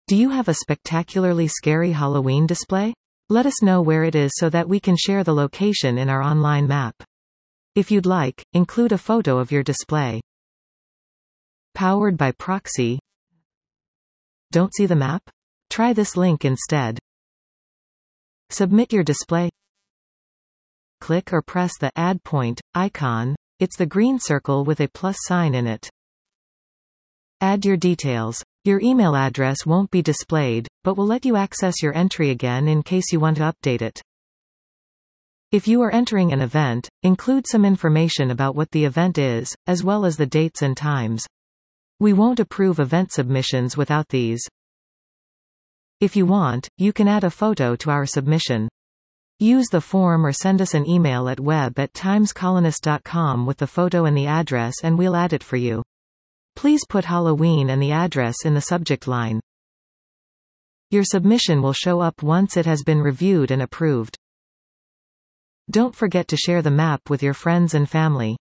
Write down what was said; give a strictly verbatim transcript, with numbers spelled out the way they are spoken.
Do you have a spectacularly scary Halloween display? Let us know where it is so that we can share the location in our online map. If you'd like, include a photo of your display. Powered by proxy. Don't see the map? Try this link instead. Submit your display. Click or press the Add Point icon. It's the green circle with a plus sign in it. Add your details. Your email address won't be displayed, but will let you access your entry again in case you want to update it. If you are entering an event, include some information about what the event is, as well as the dates and times. We won't approve event submissions without these. If you want, you can add a photo to our submission. Use the form or send us an email at web at timescolonist dot com with the photo and the address and we'll add it for you. Please put Halloween and the address in the subject line. Your submission will show up once it has been reviewed and approved. Don't forget to share the map with your friends and family.